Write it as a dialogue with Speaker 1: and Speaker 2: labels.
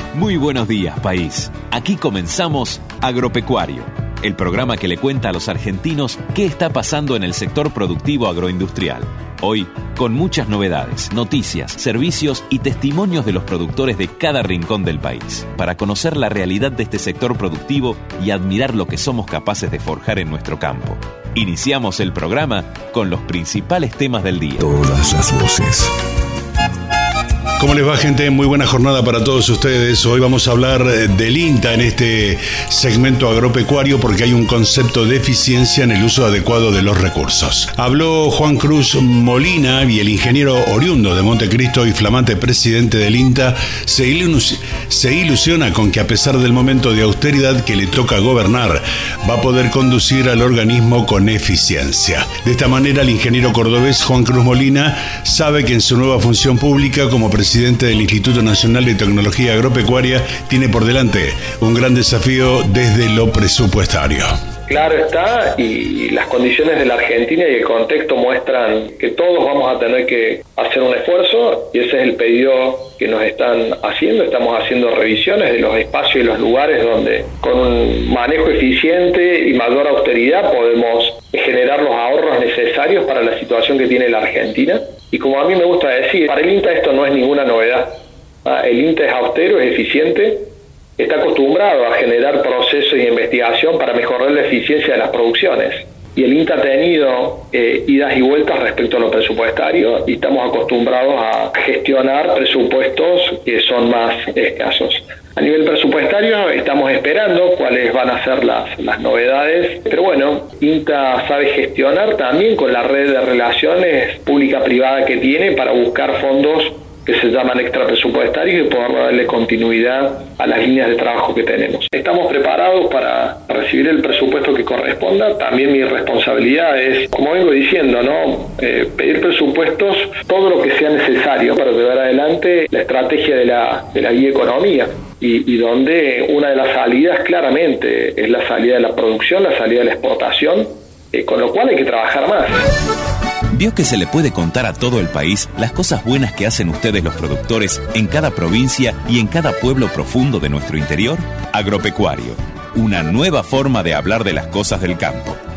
Speaker 1: Muy buenos días, país. Aquí comenzamos Agropecuario, el programa que le cuenta a los argentinos qué está pasando en el sector productivo agroindustrial. Hoy, con muchas novedades, noticias, servicios y testimonios de los productores de cada rincón del país, para conocer la realidad de este sector productivo y admirar lo que somos capaces de forjar en nuestro campo. Iniciamos el programa con los principales temas del día.
Speaker 2: Todas las voces.
Speaker 3: ¿Cómo les va, gente? Muy buena jornada para todos ustedes. Hoy vamos a hablar del INTA en este segmento agropecuario porque hay un concepto de eficiencia en el uso adecuado de los recursos. Habló Juan Cruz Molina y el ingeniero oriundo de Montecristo y flamante presidente del INTA se ilusiona con que a pesar del momento de austeridad que le toca gobernar, va a poder conducir al organismo con eficiencia. De esta manera, el ingeniero cordobés Juan Cruz Molina sabe que en su nueva función pública como presidente del Instituto Nacional de Tecnología Agropecuaria tiene por delante un gran desafío desde lo presupuestario.
Speaker 4: Claro está, y las condiciones de la Argentina y el contexto muestran que todos vamos a tener que hacer un esfuerzo, y ese es el pedido que nos están haciendo. Estamos haciendo revisiones de los espacios y los lugares donde con un manejo eficiente y mayor austeridad podemos generar los ahorros necesarios para la situación que tiene la Argentina. Y como a mí me gusta decir, para el INTA esto no es ninguna novedad. El INTA es austero, es eficiente, está acostumbrado a generar procesos de investigación para mejorar la eficiencia de las producciones. Y el INTA ha tenido idas y vueltas respecto a lo presupuestario y estamos acostumbrados a gestionar presupuestos que son más escasos. A nivel presupuestario estamos esperando cuáles van a ser las novedades, pero bueno, INTA sabe gestionar también con la red de relaciones pública-privada que tiene para buscar fondos que se llaman extrapresupuestarios y poder darle continuidad a las líneas de trabajo que tenemos. Estamos preparados para recibir el presupuesto que corresponda. También mi responsabilidad es, como vengo diciendo, pedir presupuestos, todo lo que sea necesario para llevar adelante la estrategia de la guía economía. Y donde una de las salidas claramente es la salida de la producción, la salida de la exportación, con lo cual hay que trabajar más.
Speaker 1: ¿Vio que se le puede contar a todo el país las cosas buenas que hacen ustedes los productores en cada provincia y en cada pueblo profundo de nuestro interior? Agropecuario, una nueva forma de hablar de las cosas del campo.